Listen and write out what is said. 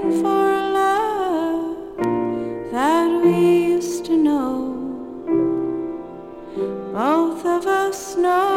for a love that we used to know. Both of us know